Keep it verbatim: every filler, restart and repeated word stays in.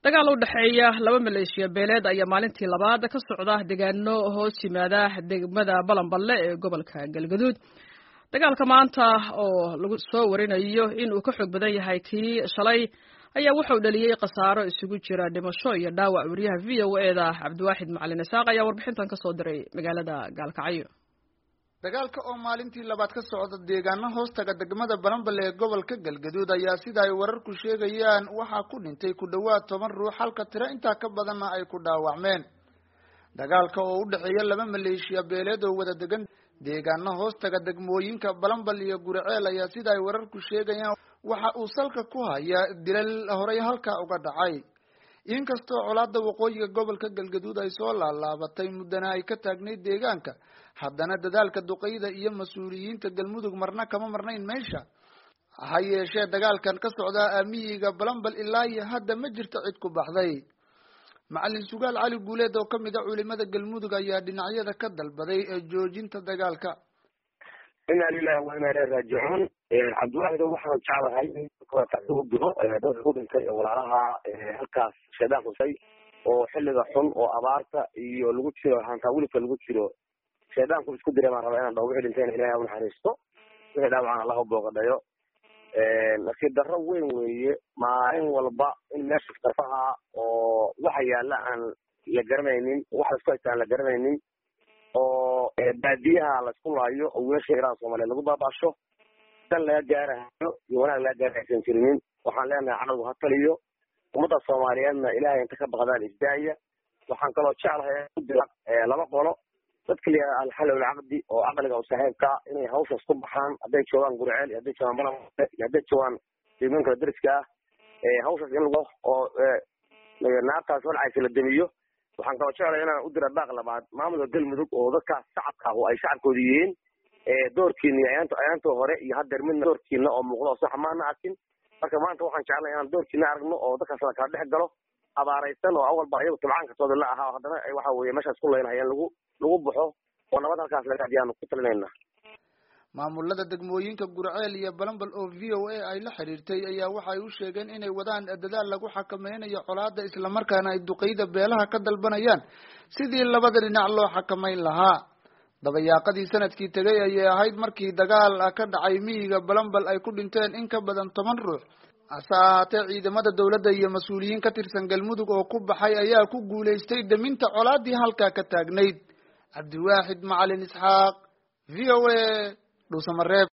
dagaal u dhaxeeya laba maleeshiya beeleed ayaa maalintii labaad ka socda deegaano hoos yimaada degmada Balanballe ee gobolka Galgaduud. Dagaalka maanta oo lagu soo warinayo in uu ka xog badan yahay kii shalay ayaa wuxuu dhaliyay qasaaro isugu jira dhimasho iyo dhaawac. wariyaha V O A da Cabdiwaaxid Macalin Isaaq ayaa warbixintan ka soo diray magaalada Gaalkacyo. dagaalka oo maalintii labaad ka socda deegaano hoostaga degmada Balanballe ee gobolka Galgaduud ayaa sida ay wararku sheegayaan waxa ku dhintay ku dhawaad toban ruux halka tiro inta ka badanna ay ku dhaawacmeen. dagaalka oo u dhaxeeya laba maleeshiya beeleed oo wada degan deegaano hoostaga degmooyinka Balanballe iyo Guriceel ayaa sida ay wararku sheegayaan waxa uu salka ku hayaa dilal horey halka uga dhacay. inkastoo colaadda waqooyiga gobolka Galgaduud ay soo laalaabatay muddana ay ka taagnayd deegaanka, haddana dadaalka duqeyda iyo mas'uuliyiinta Galmudug marna kama marnayn meesha. ha yeeshee dagaalkan ka socda aamiyiga Balanballe ilaa iyo hadda ma jirto cid ku baxday. Macalin Sugaal Cali Guuleed oo kamid ah culimada Galmudug ayaa dhinacyada ka dalbaday joojinta dagaalka. inna lillahi wa inna ilayhi raaji'uun. Cabdiwaaxid waxaan jeclahay in kooxda tacduubo dad ku dhintay walaalaha halkaas shadaaq usay oo xilliga xun oo abaarta iyo lagu jiro hanta wulka lagu jiro shadaaqku isku diray ma raba inaan dhaw wixii dhintay Ilaahay u naxariisto wixii dhaawacana Allah u booqadayo. ee laakiin darro weyn weeye maalin walba in meesha tarfaha oo waxa yaala aan la garanaynin waxa isku haytaan la garanaynin oo baadiyaha la isku laayo oo weesha Iran Soomaaliya lagu baabasho tan la gaarayo iyo wanaag la gaaraysan jirinin. waxaan leenahay canagu ha taliyo ummadda Soomaaliyeedna Ilaahay inta ka baqdaan isdaaya. waxaan kaloo jeclahay laba qolo dadka al hal wal aqdi oo aqliga oo saaxiibka inay hawsha isku baxaan haday joogan Guriceel haday joogan Balanballe haday joogan deegaanka dariska ee hawsha in lagu oo naartaas wal ay kala damiyo. waxaan kaloo jeclahay inaan u diro baaq labaad maamulka Galmudug oo dadka shacabka oo ay shacabkooda yihiin ee doorkiina ayaanto ayaanto hore iyo hadda midna doorkiina oo muuqdo sax maana arkin. marka maanta waxaan jeclahay inaan doorkiina aragno oo dadka kala kala dhex galo abaaraysan oo awal baa iyagu tabcaanka soo la ahaa haddana waxa weeye meeshaas ku leenayaan lagu lagu baxo oo nabad halkaas laga dhiyaan ku talinayna. maamulada degmooyinka Guriceel iyo Balanballe oo V O A ay la xiriirtay ayaa waxay u sheegeen inay wadaan dadaal lagu xakameynayo colaadda isla markaana ay duqeyda beelaha ka dalbanayaan sidii labada dhinac loo xakameyn lahaa. dabayaaqadii sanadkii tagay ayay ahayd markii dagaal ka dhacay miyiga Balanballe ay ku dhinteen in ka badan toban ruux. hase ahaatee ciidamada dowladda iyo mas'uuliyiin ka tirsan Galmudug oo ku baxay ayaa ku guuleystay daminta colaaddii halka ka taagnayd. Cabdiwaaxid Macalin Isaaq, V O A, Dhuusamareeb.